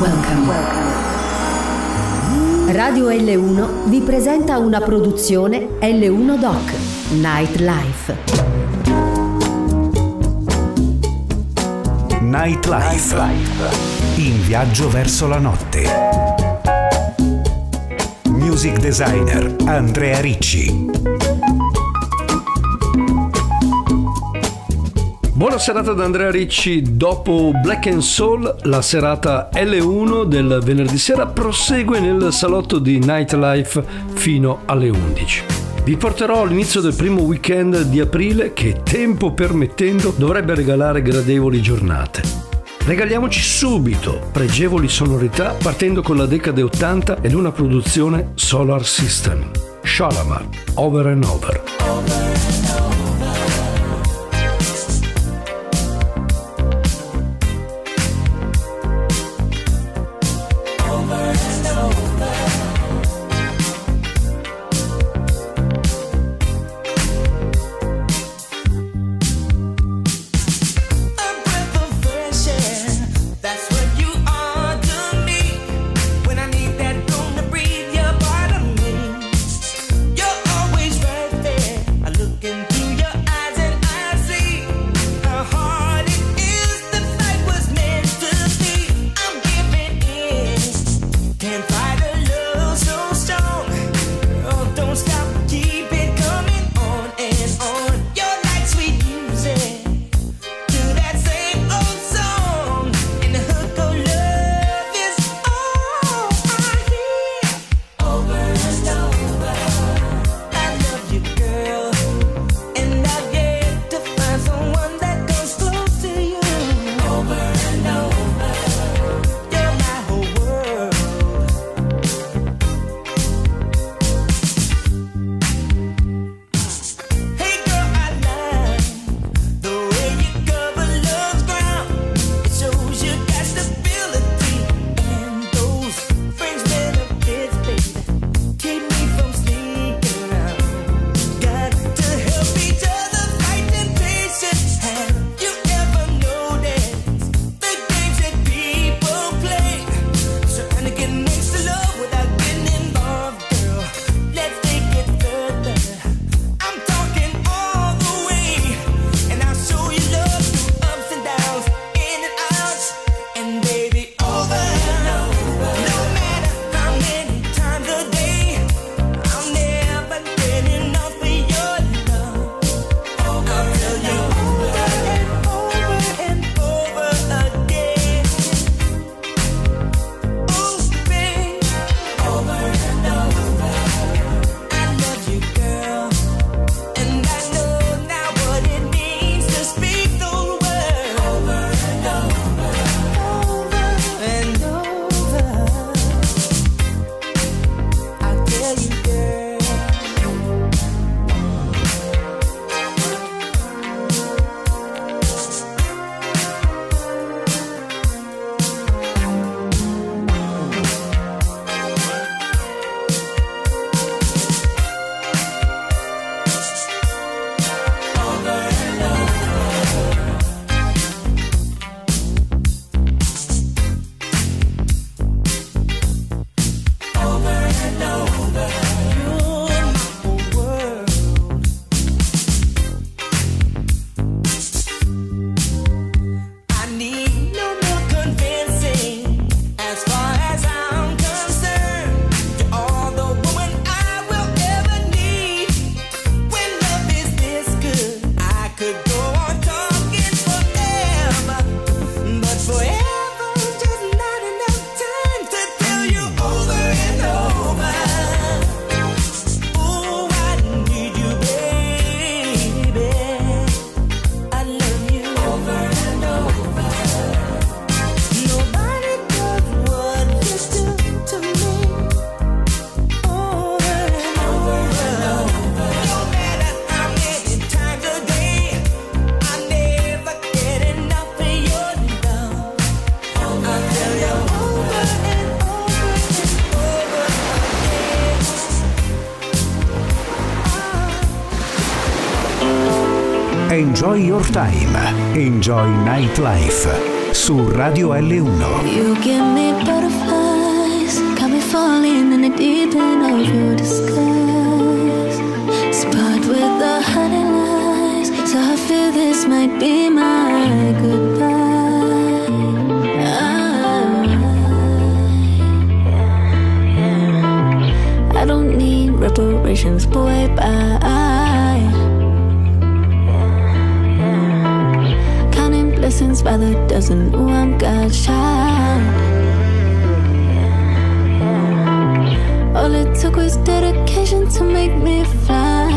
Radio L1 vi presenta una produzione L1 Doc Nightlife. Nightlife. In viaggio verso la notte. Music designer Andrea Ricci. Buona serata da Andrea Ricci. Dopo Black and Soul, la serata L1 del venerdì sera prosegue nel salotto di Nightlife fino alle 11. Vi porterò all'inizio del primo weekend di aprile che, tempo permettendo, dovrebbe regalare gradevoli giornate. Regaliamoci subito pregevoli sonorità partendo con la decade 80 ed una produzione Solar System. Shalamar, Over and Over. Enjoy your time. Enjoy Nightlife. su Radio L1. You give me butterflies, got me falling in the deep end of your disguise. Spot with the honey lies, so I feel this might be my goodbye. I don't need reparations, boy, bye. Counting blessings by the dozen, ooh, I'm God's child. All it took was dedication to make me fly.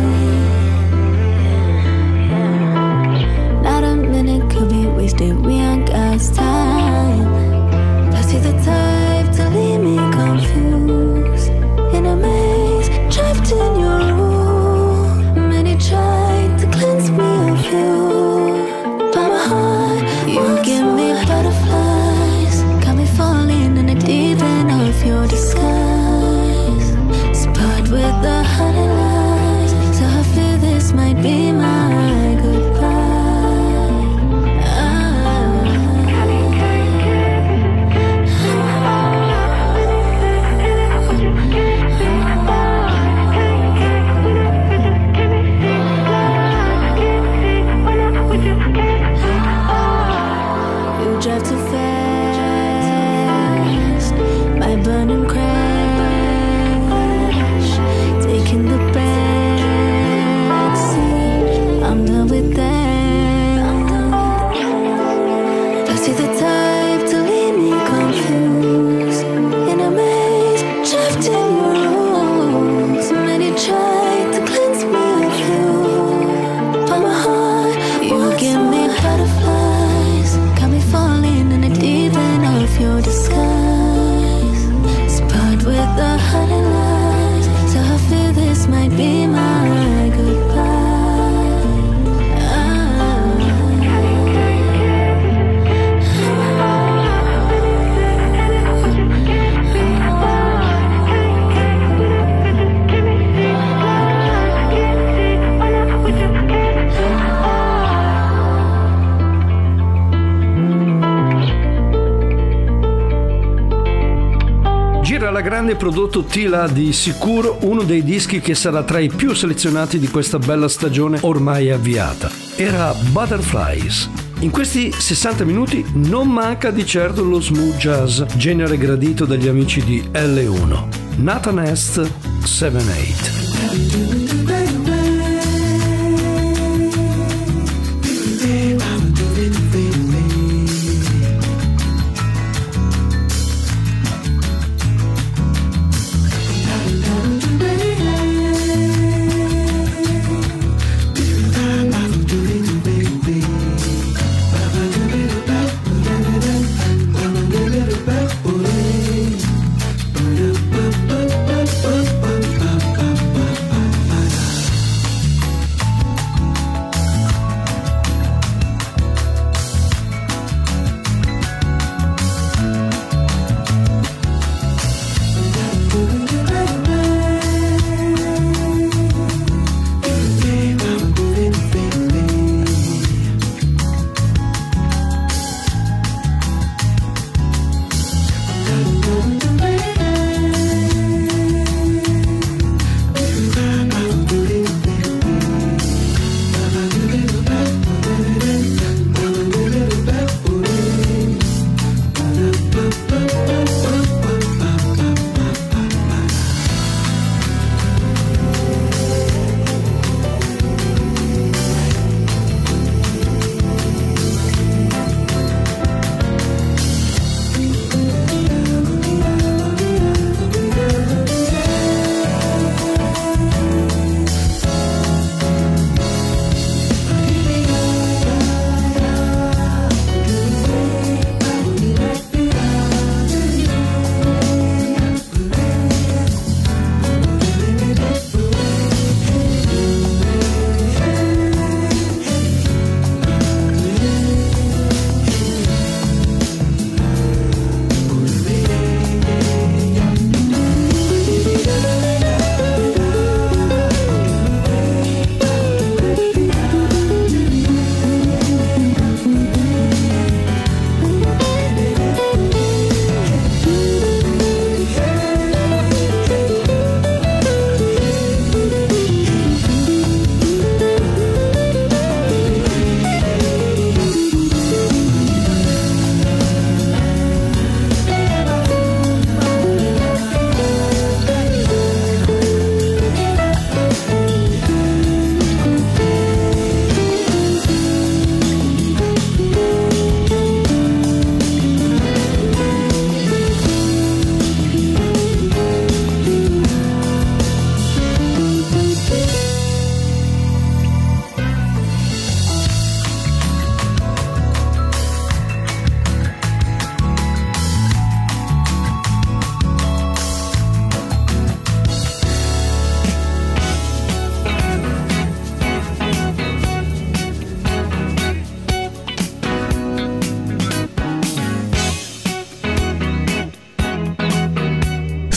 Not a minute could be wasted, we on God's time. Plus you're the type to leave me confused, in a maze, trapped in your room. Many tried to cleanse me of you, but my heart, you give me butterflies, got me falling in the deep end of your disguise. Spot with the honey lies, so I feel this might be my goodbye. Drive too fast, my burning crash, taking the back seat, I'm done with that. Plus you're the type to leave me confused, in a maze, trapped in your rules. Many tried to cleanse me of you, but my heart, you give me butterflies, got me falling in the deep end of your disguise. Spot with the honey lies, so I feel this might be my goodbye. Gira alla grande prodotto Tila, di sicuro uno dei dischi che sarà tra i più selezionati di questa bella stagione ormai avviata. Era Butterflies. In questi 60 minuti non manca di certo lo smooth jazz, genere gradito dagli amici di L1. Nathan Est 7/8.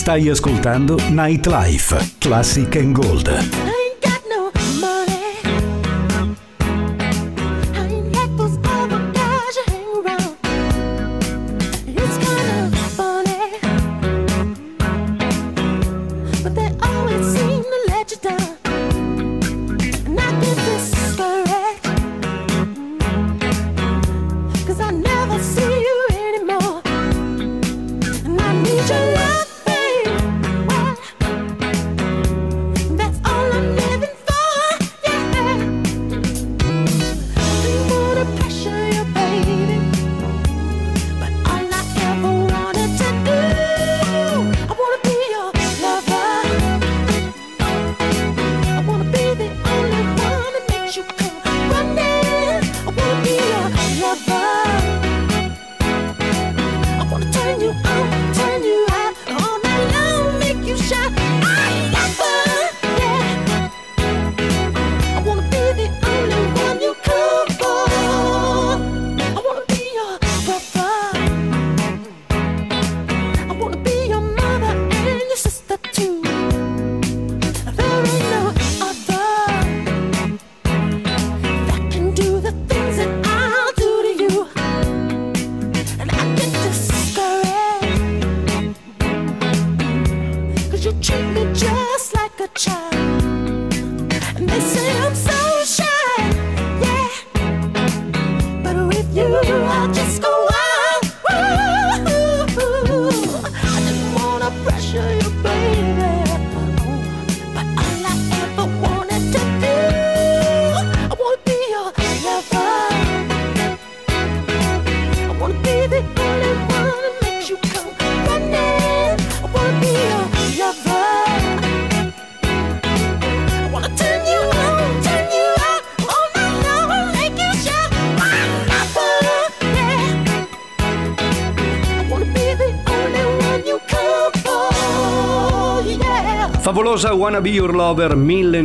Stai ascoltando Nightlife, Classic and Gold. Favolosa Wanna Be Your Lover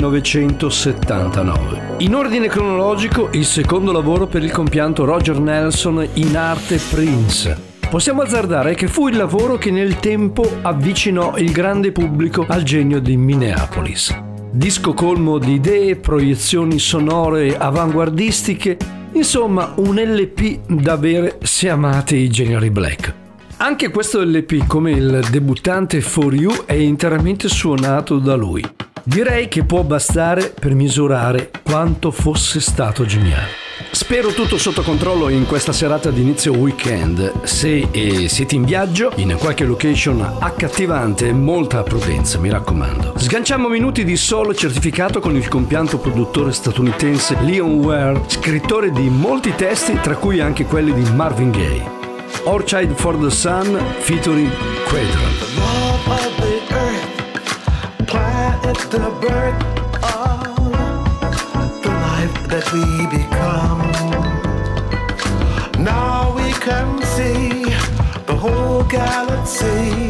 1979. In ordine cronologico, il secondo lavoro per il compianto Roger Nelson, in arte Prince. Possiamo azzardare che fu il lavoro che nel tempo avvicinò il grande pubblico al genio di Minneapolis. Disco colmo di idee, proiezioni sonore avanguardistiche, insomma un LP da avere se amate i generi black. Anche questo LP, come il debuttante For You, è interamente suonato da lui. Direi che può bastare per misurare quanto fosse stato geniale. Spero tutto sotto controllo in questa serata di inizio weekend. Se siete in viaggio, in qualche location accattivante, molta prudenza, mi raccomando. Sganciamo minuti di soul certificato con il compianto produttore statunitense Leon Ware, scrittore di molti testi, tra cui anche quelli di Marvin Gaye. Orchid for the Sun featuring Quadrant. The love of the earth, planet the birth of the life that we become. Now we can see the whole galaxy,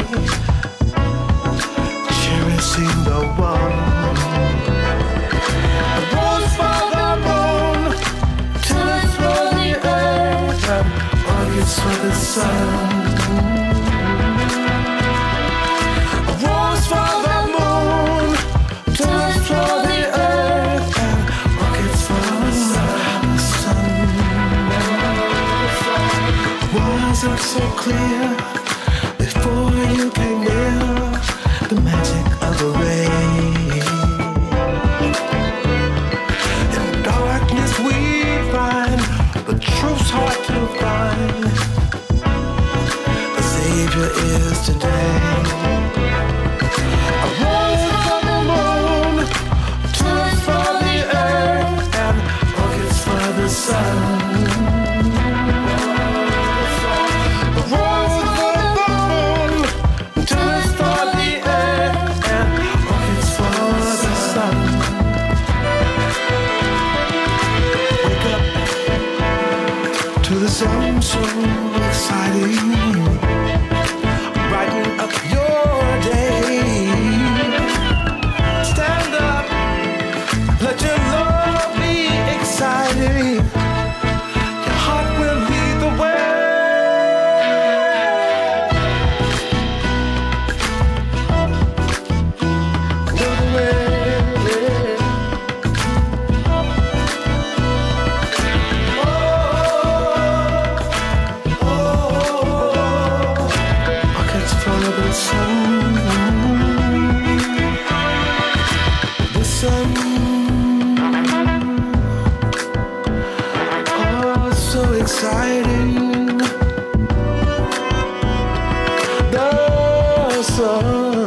cherishing the one. The rose for the moon, tulips for the earth, and orchids for the sun. A rose for the moon, tulips for the earth, and orchids for the sun. Wasn't so clear before you came near, the magic of the rain. In darkness we find the truth's hard to find. The Savior is today. A rose for the moon, tulips for the earth, and orchids for the sun. A rose for the moon, tulips for the earth, and orchids for the sun. Wake up to the sun so exciting, brighten up your day. Stand up, let your love be exciting. Your heart will lead the way. sun.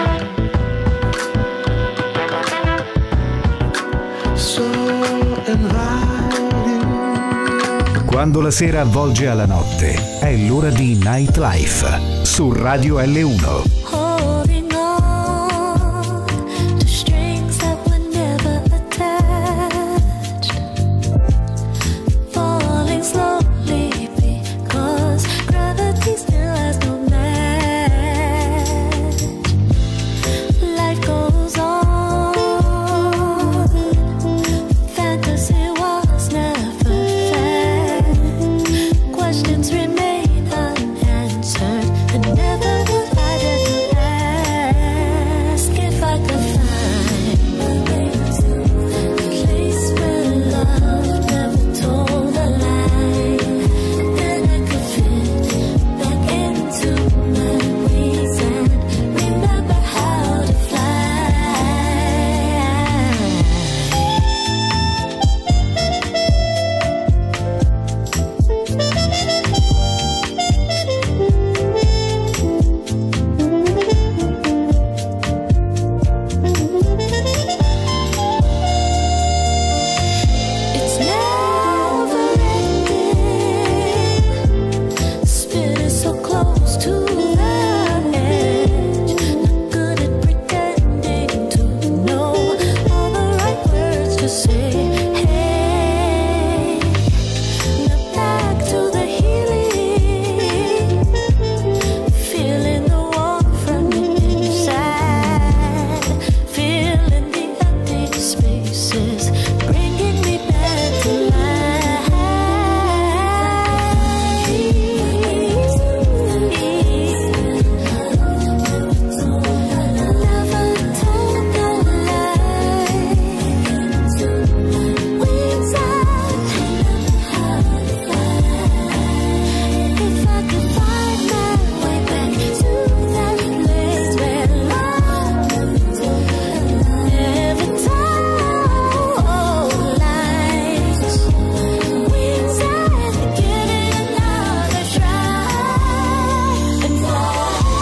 So inviting. Quando la sera avvolge alla notte, è l'ora di Nightlife su Radio L1. Holding on to strings that were never attached, falling slowly because gravity still has no match. Life goes on, fantasy was never fair. Questions remain unanswered, and never would I dare to ask if I could find a way to the place where love never told a lie. Then I could fit back into my wings and remember how to fly. It's never ending, spinning so close to the edge. Not good at pretending to know all the right words to say. Hey, now back to the healing, feeling the warmth from the inside, feeling the empty spaces, bringing me back to life. Never told no lie. Wings out. If I could find my way back to that place where love never told lies. Wings out, give it another try and fly.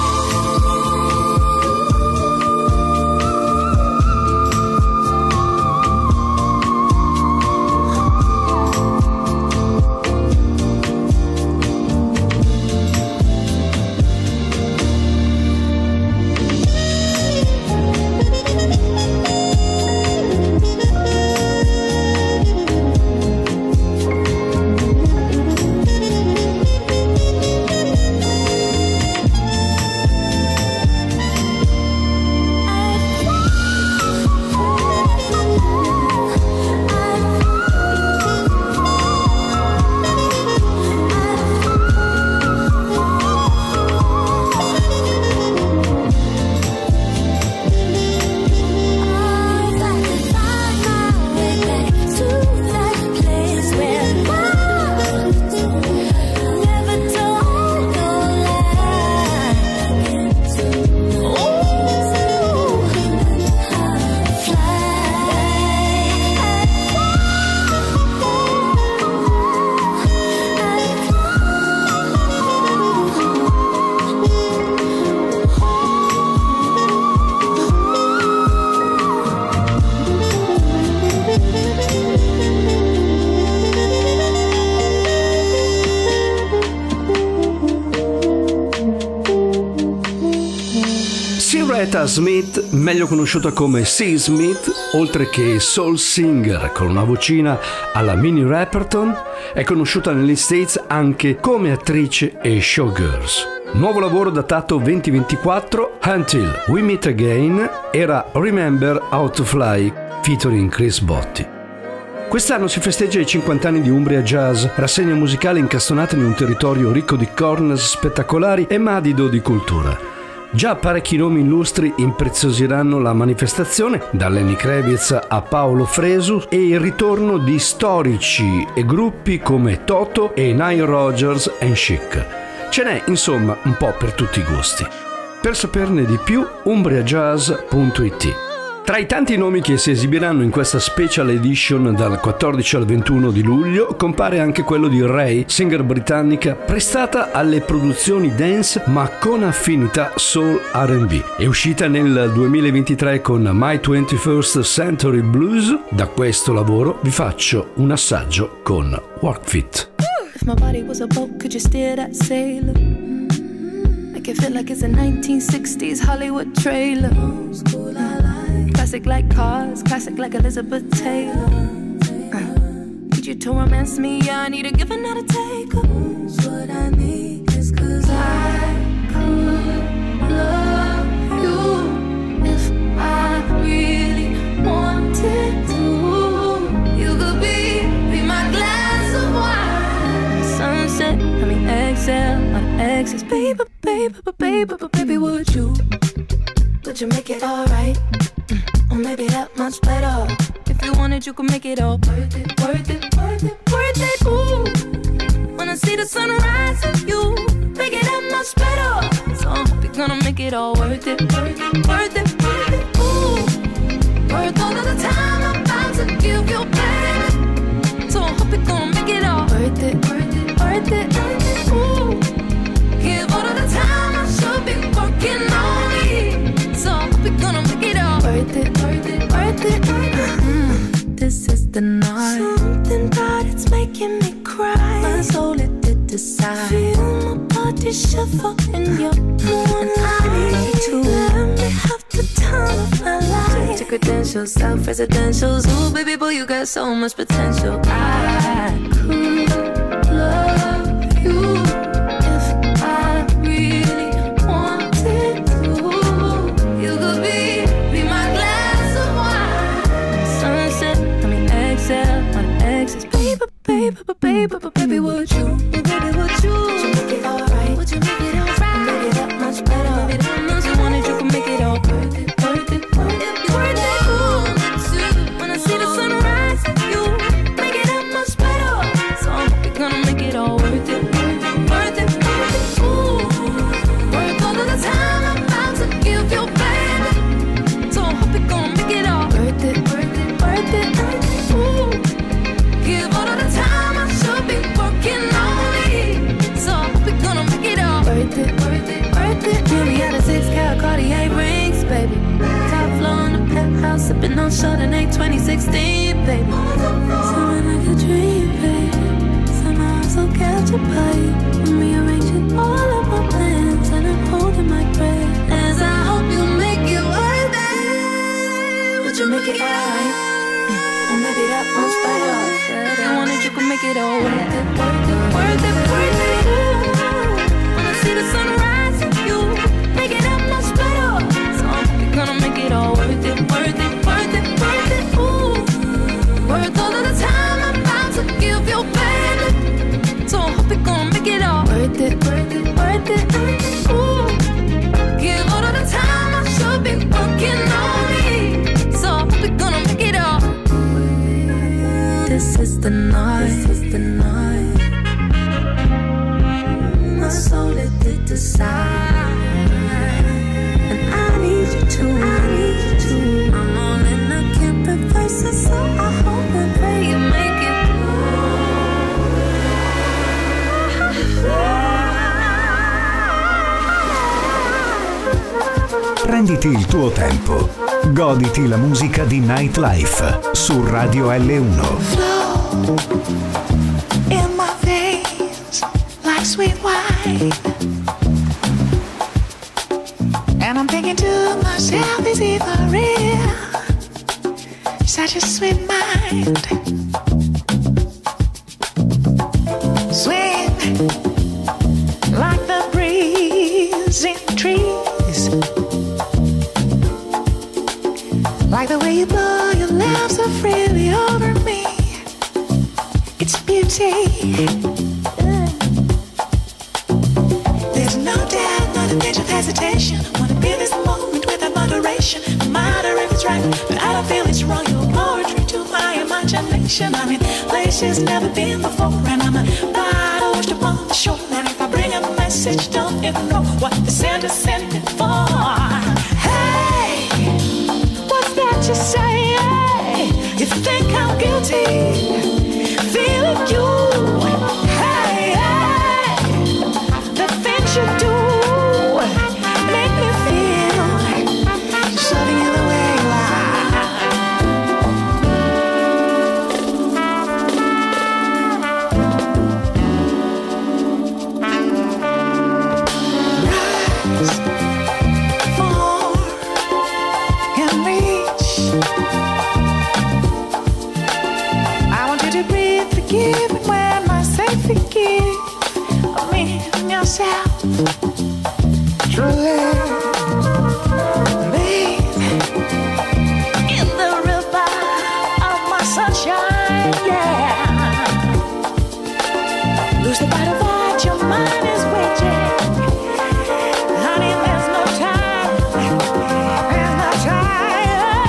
Rheta Smith, meglio conosciuta come C. Smith, oltre che soul singer con una vocina alla Minnie Riperton, è conosciuta negli States anche come attrice e showgirls. Nuovo lavoro datato 2024, Until We Meet Again, era Remember How to Fly, featuring Chris Botti. Quest'anno si festeggia i 50 anni di Umbria Jazz, rassegna musicale incastonata in un territorio ricco di corners spettacolari e madido di cultura. Già parecchi nomi illustri impreziosiranno la manifestazione, da Lenny Kravitz a Paolo Fresu, e il ritorno di storici e gruppi come Toto e Nile Rodgers and Chic. Ce n'è insomma un po' per tutti i gusti. Per saperne di più, umbriajazz.it. Tra i tanti nomi che si esibiranno in questa special edition dal 14 al 21 di luglio compare anche quello di Ray, singer britannica prestata alle produzioni dance ma con affinità soul R&B. È uscita nel 2023 con My 21st Century Blues. Da questo lavoro vi faccio un assaggio con Work Fit. If my body was a boat, could you steer that sailor? Make it feel like it's a 1960s Hollywood trailer. Classic like cars, classic like Elizabeth Taylor. Need you to romance me, yeah, I need a give and not a take. What I need is 'cause I could love you if I really wanted to. You could be my glass of wine. Sunset, I mean exhale, on exes. Baby, baby, baby, baby, would you make it alright? Or maybe that much better. If you wanted, you could make it all worth it, worth it, worth it, worth it. Ooh, when I see the sunrise with you, make it that much better. So I hope you're gonna make it all worth it, worth it, worth it, worth it. Ooh, worth all of the time I'm about to give you, baby. So I hope you're gonna make it all worth it, worth it, worth it, worth it. Ooh, give all of the time I should be working on me. So I hope you're gonna make it all worth it, worth it, worth it, worth it. This is the night. Something about it's making me cry. My soul it did decide. Feel my body shiver in your moonlight. I need you to let me have the time of my life. Check your credentials, self-residentials. Ooh, baby boy, you got so much potential. I could love you if I really wanted to. You could be my glass of wine. Sunset, I mean exhale, on exes. Baby, baby, baby, baby, would you? Baby, would you make it alright? Would you make it alright? Maybe that much better. Maybe that much you wanted, you can make it all worth it, worth it, worth it, worth it. Ooh, when I see the sunrise, you make it that much better. So I hope you're gonna make it all worth it, worth it, worth it, worth it. Ooh, worth all of the time I'm about to give you, baby. So I hope you're gonna make it all worth it, worth it, worth it, worth it. Ooh, give all of the time I should be working on me. So I hope you're gonna make it all worth it, worth it, worth it. Yeah, we had a 6-carat Cartier rings, baby. Top floor in the penthouse, sipping on Chardonnay 2016, baby. Someone like a dream, baby. Somehow I'm so captured by you. I'm rearranging all of my plans and I'm holding my breath as I hope you make it worth it. Would you make it alright? Or maybe that much better. If you wanted, you could make it all worth it, worth it, worth it, worth it. Ooh, when I see the sunrise, you make it that much better. So I hope you're gonna make it all worth it, worth it, worth it, worth it. Ooh, worth all of the time I'm about to give you, baby. So I hope you're gonna make it all worth it, worth it, worth it, worth it. Ooh, give all of the time I should be working on me. So I hope you're gonna make it all. This is the night, this is the night. My soul it did decide, and I need you to, I need you to. I'm all in, I can't reverse it, so I hope and pray you make it. Prenditi il tuo tempo. Goditi la musica di Nightlife su Radio L1. Flow in my veins like sweet wine. And I'm thinking to myself, is it for real? Such a sweet mind. Swing like the breeze in trees. Like the way you blow your love so freely over me. It's beauty. There's no doubt, not a pinch of hesitation. I wanna be this moment without moderation. No matter if it's right, but I don't feel it's wrong. Your poetry to my imagination. I'm in places never been before, and I'm a bottle washed up on the shore. And if I bring a message, don't ignore what the sender's sent it for. Hey, what's that you say? You think I'm guilty? Feeling you. Hey, hey. The things you do make me feel just loving you the way you are. Rise, fall, and reach. I want you to breathe, forgive, and when I say forgive, I mean yourself. Truly, bathe in the river of my sunshine, yeah. Lose the bite of what your mind is waging. Honey, there's no time. There's no time.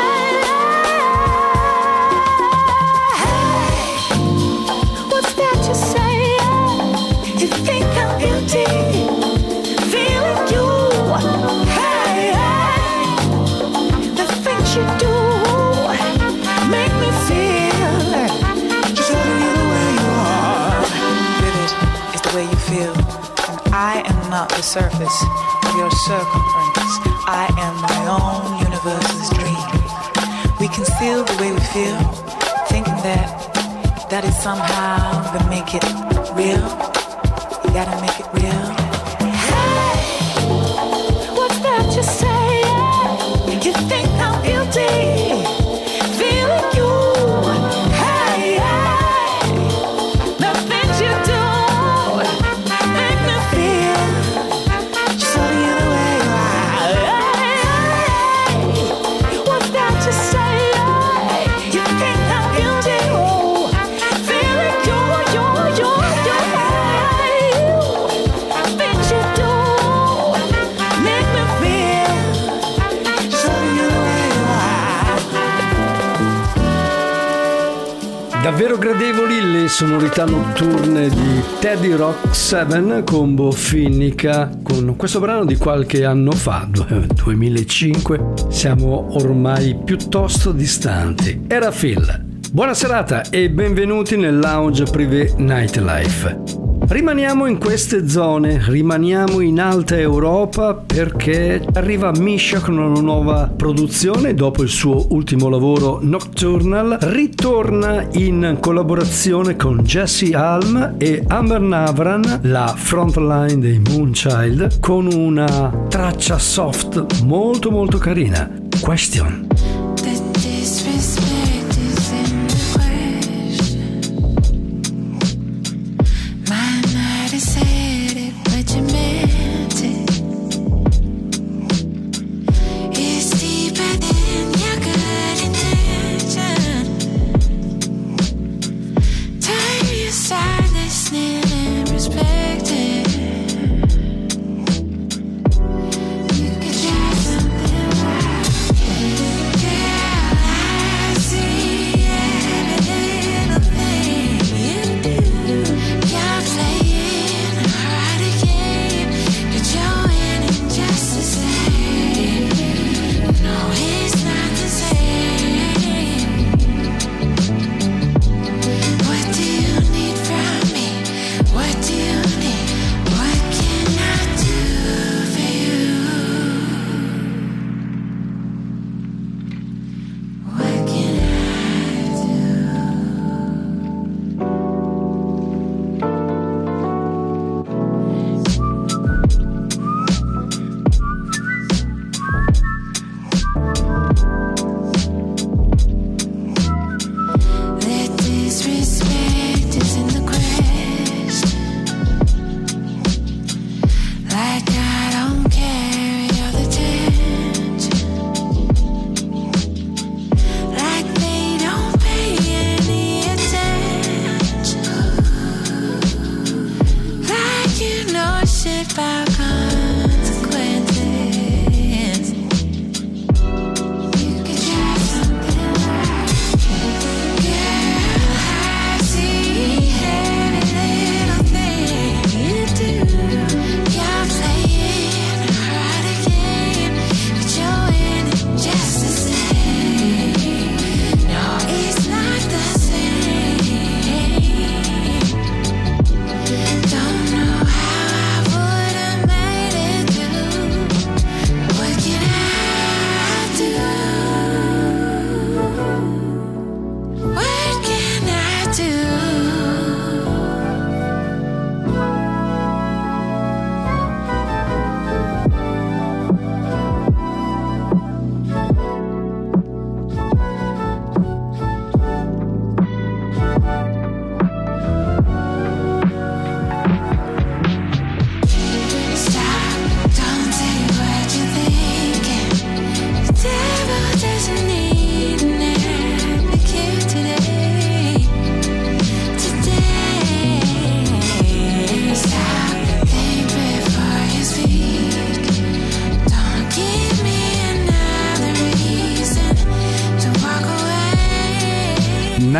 Hey, what's that you say? You think I'm guilty? Feeling you. Hey, hey. The things you do make me feel just loving you the way you are. Vivid is the way you feel, and I am not the surface of your circumference. I am my own universe's dream. We conceal the way we feel, thinking that is somehow gonna make it real. You gotta make it real. Hey, what's that you say? You think I'm guilty? Feeling you. Hey, hey. The things you do make me feel just loving you the way you are. Hey, what's that you say? You think I'm guilty? Oh, feeling you. Hey, things you do make me feel just loving you the way you are. Davvero gradevoli le sonorità notturne di Teddy Rock 7 con Bo Finnica, con questo brano di qualche anno fa, 2005. Siamo ormai piuttosto distanti. Era Phil. Buona serata e benvenuti nel Lounge Privé Nightlife. Rimaniamo in queste zone, rimaniamo in Alta Europa perché arriva Misha con una nuova produzione dopo il suo ultimo lavoro Nocturnal. Ritorna in collaborazione con Jesse Alm e Amber Navran, la frontline dei Moonchild, con una traccia soft molto molto carina. Question. You could try something like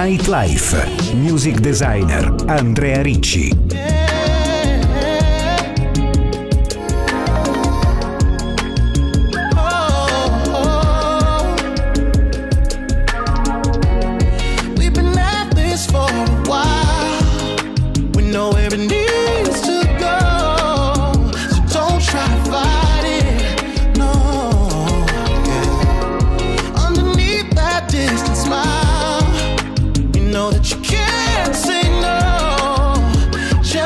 Nightlife. Music designer Andrea Ricci. That you can't say no.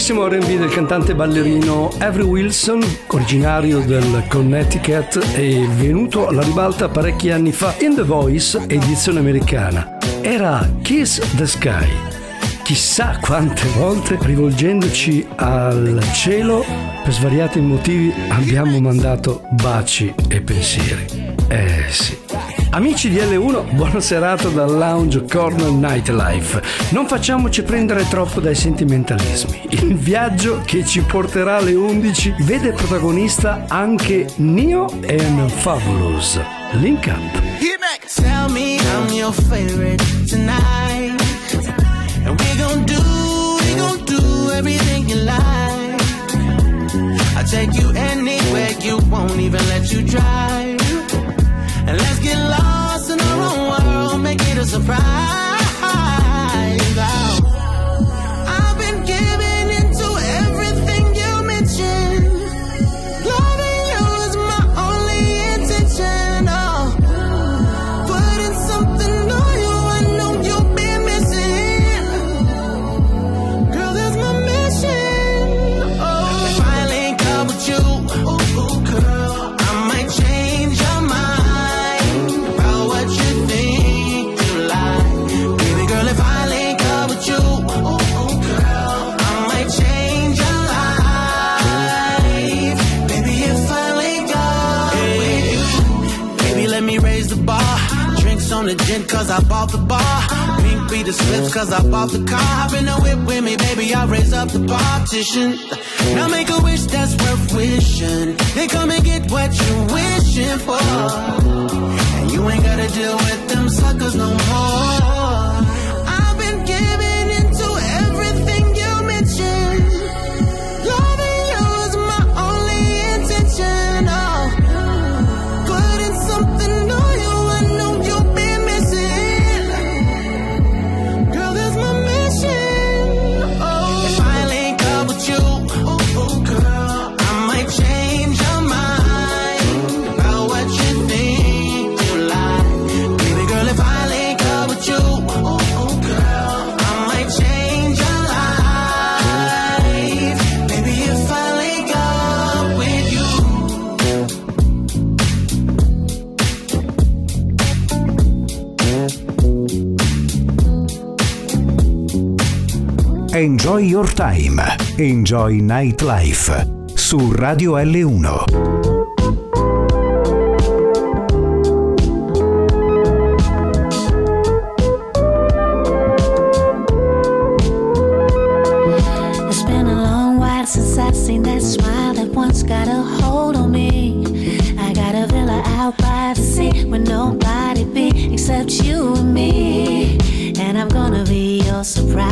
bellissimo R&B del cantante ballerino Avery Wilson, originario del Connecticut e venuto alla ribalta parecchi anni fa in The Voice edizione americana. Era Kiss the Sky. Chissà quante volte, rivolgendoci al cielo, per svariati motivi abbiamo mandato baci e pensieri. Sì. Amici di L1, buona serata dal Lounge Corner Nightlife. Non facciamoci prendere troppo dai sentimentalismi. Il viaggio che ci porterà alle 11 vede protagonista anche Neo and Fabulous. Link up. Tell me I'm your favorite tonight, and we gon' do everything you like. I'll take you anywhere you won't even let you drive. And let's get lost in our own world, make it a surprise. I've been giving into everything you mentioned. Loving you is my only intention. Oh, putting something on you, I know you've been missing. Girl, that's my mission. Oh, if I link up with you, ooh, girl, I might change your mind. On the gin cause I bought the bar. Pink be the slips cause I bought the car. Hop in the whip with me, baby, I'll raise up the partition. Now make a wish that's worth wishing. Then come and get what you're wishing for. And you ain't gotta deal with them suckers no more. I've been giving into everything you mentioned. Loving you is my only intention. Oh, putting something on you, I know you'll be. Enjoy Your Time, Enjoy Nightlife su Radio L1. It's been a long while since I've seen that smile that once got a hold on me. I got a villa out by the sea where nobody be except you and me. And I'm gonna be your surprise.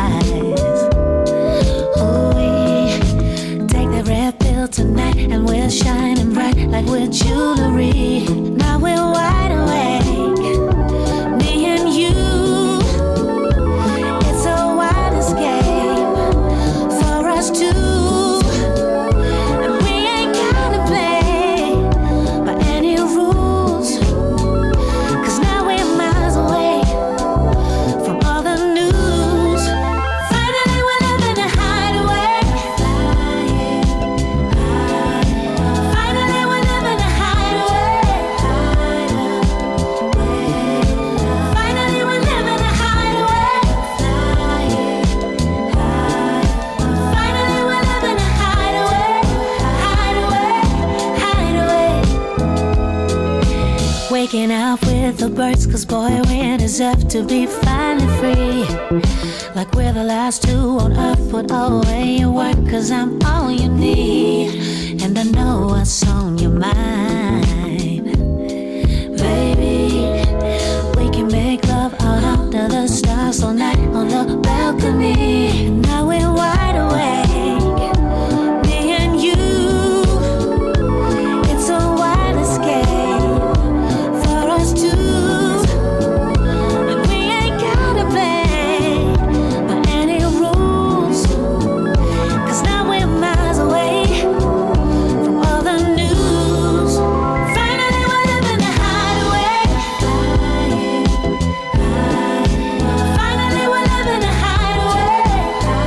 Oh, we take that red pill tonight and we're shining bright like we're jewelry. Now we're wide awake, me and you. It's a wild escape for us two. And we ain't gotta play by any rules, 'cause now we're miles away from all the news. Finally we're living a hideaway. Finally we're living a hideaway. Finally we're living a hideaway. Finally we're living a hideaway. Hideaway. Waking up with the birds, 'cause boy we deserve to be finally free. Like we're the last two on earth, put away your work, 'cause I'm all you need. And I know what's on your mind, baby. We can make love out under the stars all night on the balcony. Now we're wide awake, me and you. It's a wild escape for us two. And we ain't gotta play by any rules, 'cause now we're miles away from all the news. Finally we're living a hideaway. Finally we're living a hideaway.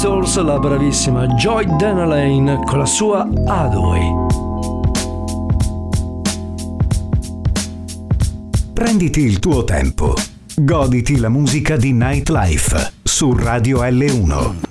Pistols, la bravissima Joy Denalane con la sua Hathaway. Prenditi il tuo tempo. Goditi la musica di Nightlife su Radio L1.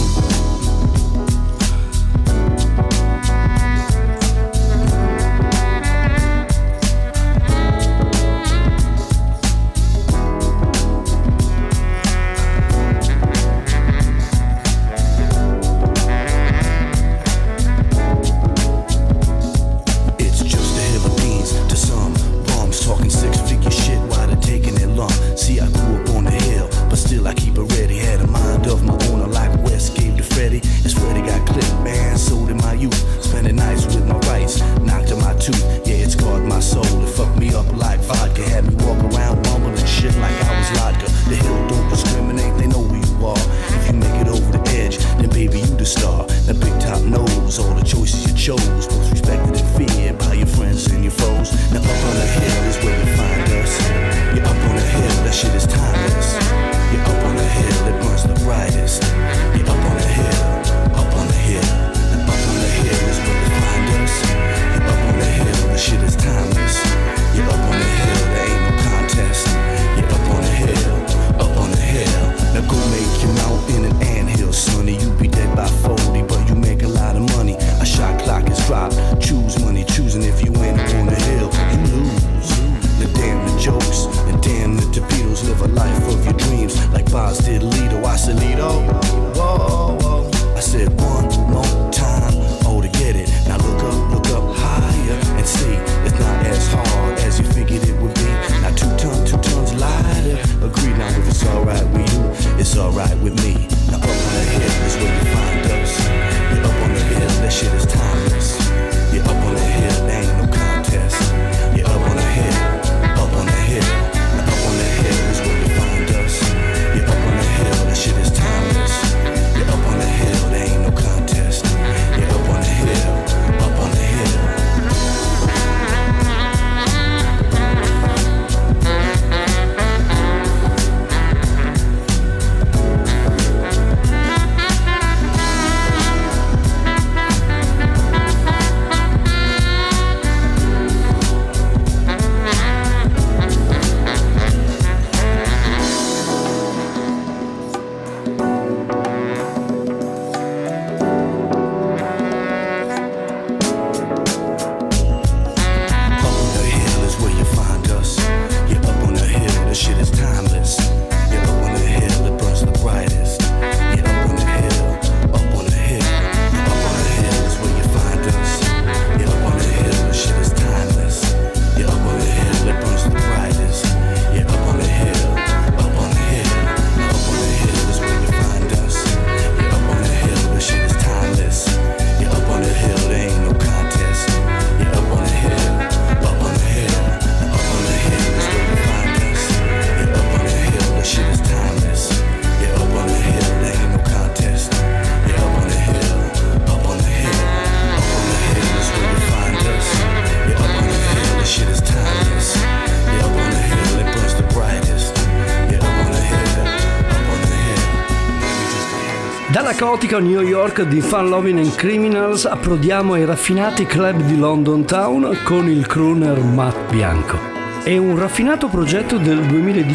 Dalla caotica New York di Fun Lovin' and Criminals approdiamo ai raffinati club di London Town con il crooner Matt Bianco. È un raffinato progetto del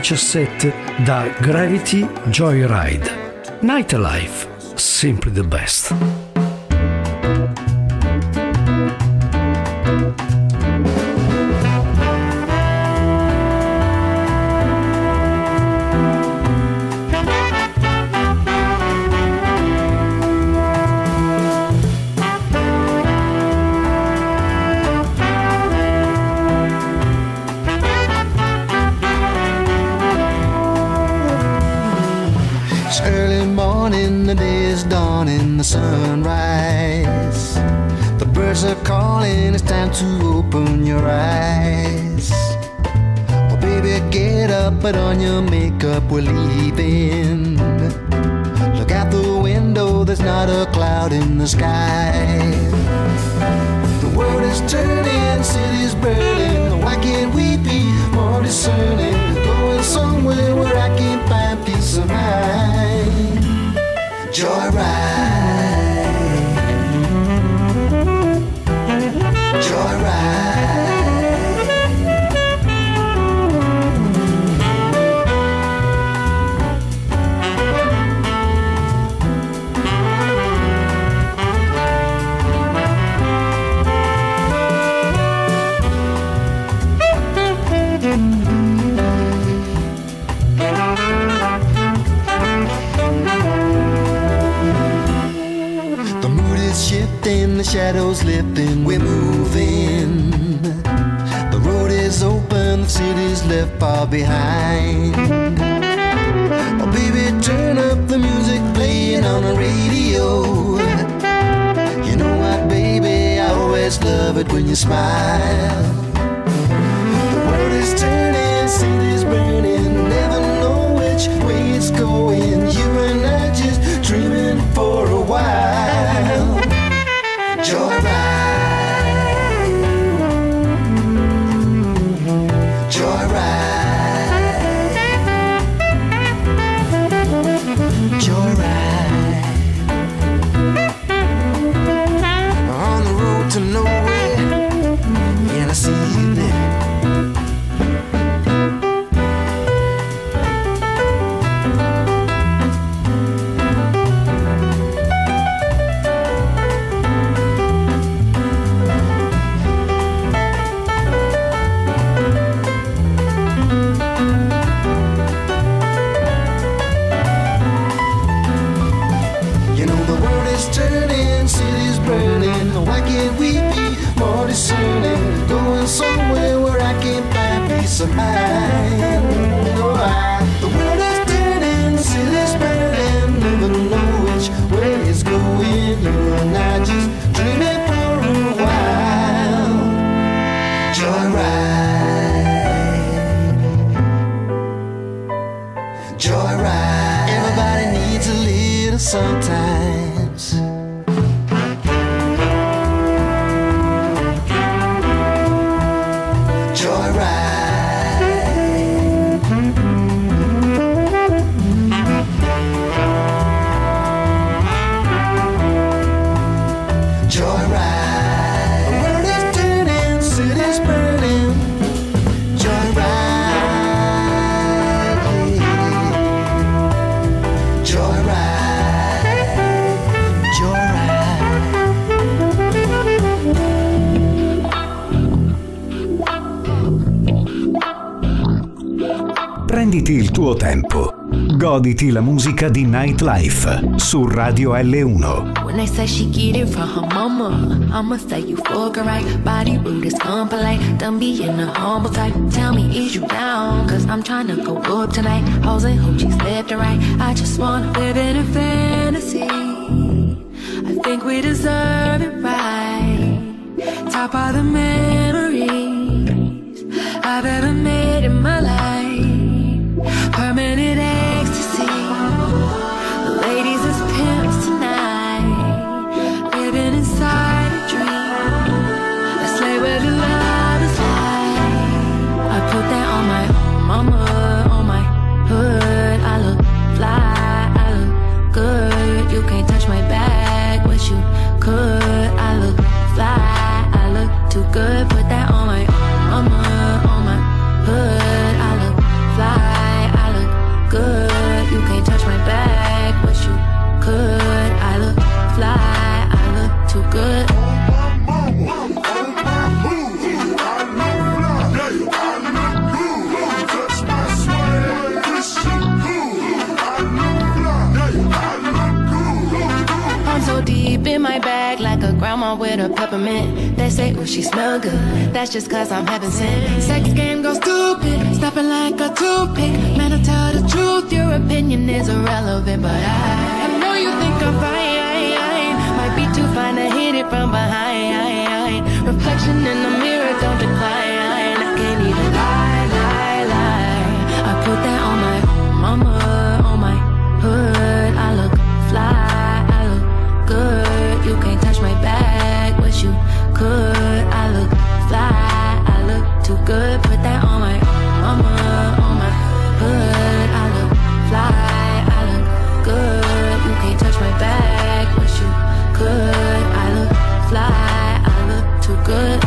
2017 da Gravity Joyride. Nightlife, simply the best. The day is dawning, the sunrise. The birds are calling, it's time to open your eyes. Oh baby, get up, put on your makeup, we're leaving. Look out the window, there's not a cloud in the sky. The world is turning, city's burning. Why can't we be more discerning? Going somewhere where I can find peace of mind. Joyride. shadows lifting, we're moving. The road is open, the city's left far behind. Oh baby, turn up the music playing on the radio. You know what, baby, I always love it when you smile. The world is turning, city's burning, never know which way it's going. You and I just dreaming for a while. Joyride, joyride, joyride. On the road to nowhere, and I see you there. Going somewhere where I can find peace of mind. The world is turning, city's burning, never know which way it's going. You and I just dreaming for a while. Joyride, joyride. Everybody needs a little sometimes. Prenditi il tuo tempo. Goditi la musica di Nightlife su Radio L1. When they say she get it from her mama, I'ma say you fucking right. Body rude is unpolite. Done being a humble type. Tell me, is you down? Cause I'm trying to go up tonight. Hoes and hoochies left and right. I just wanna live in a fantasy. I think we deserve it right. Top of the memories I've ever made in my life. Permanent ecstasy. The ladies is pimps tonight, living inside a dream. Let's lay where the love is like. I put that on my mama, on my hood. I look fly, I look good. You can't touch my bag, wish you could. I look fly, I look too good. Put that on my mama, on my hood. I look fly, good, you can't touch my bag, wish you could. I look fly, I look too good. I'm so deep in my bag like a grandma with a peppermint. They say, oh, she smell good. That's just cause I'm heaven sent. Sex game goes stupid, stopping like a toothpick. Man, I tell the truth, your opinion is irrelevant. But I know you think I'm fine. Might be too fine to hit it from behind. Reflection in the mirror, don't decline. I can't even lie. I put that on my mama, on my hood. I look fly, I look good. You can't touch my bag, wish you could. I look fly, I look too good. Put that on my mama, on my hood. I look fly, I look good. You can't touch my bag, wish you could. I look fly, I look too good.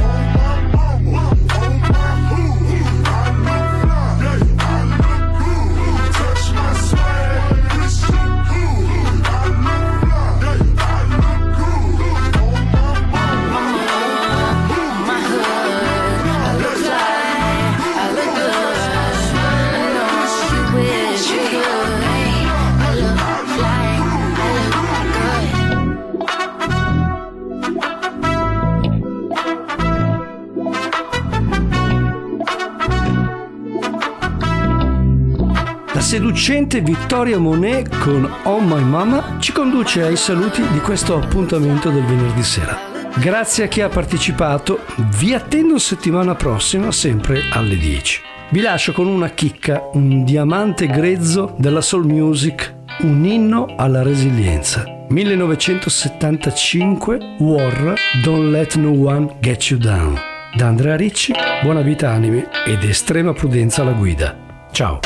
La seducente Vittoria Monet con Oh My Mama ci conduce ai saluti di questo appuntamento del venerdì sera. Grazie a chi ha partecipato, vi attendo settimana prossima sempre alle 10. Vi lascio con una chicca, un diamante grezzo della soul music, un inno alla resilienza. 1975, War, Don't Let No One Get You Down. Da Andrea Ricci, buona vita anime ed estrema prudenza alla guida. Ciao!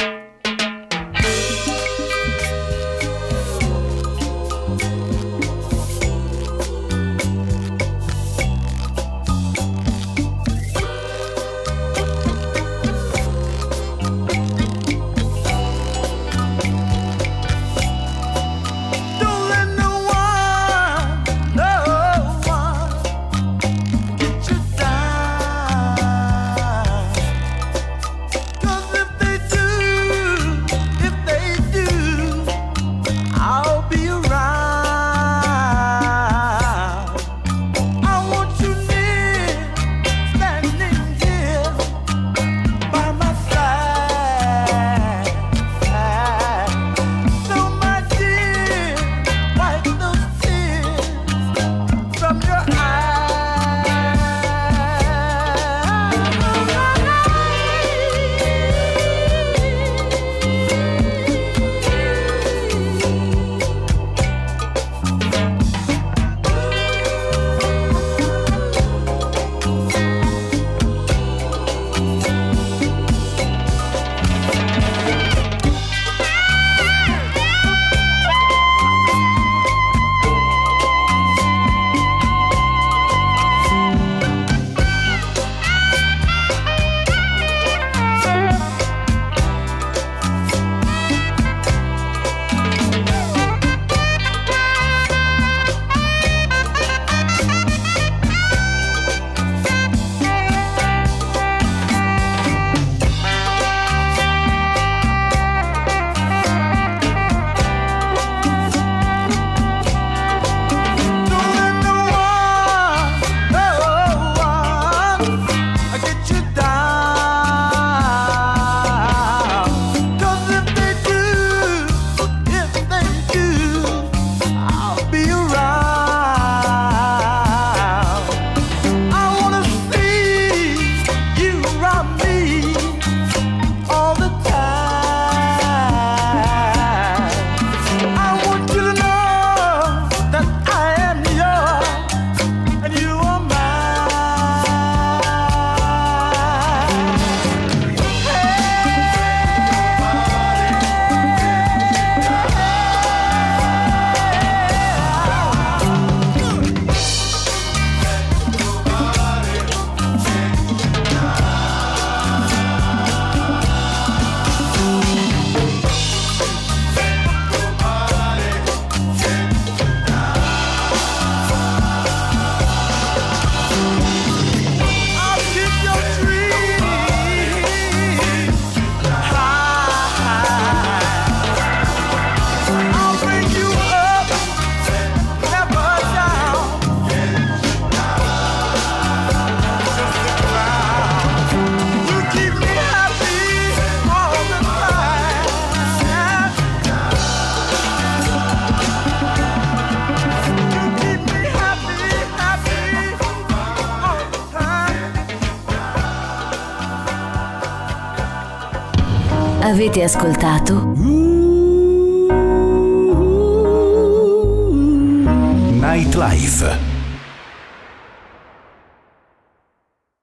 Avete ascoltato Nightlife.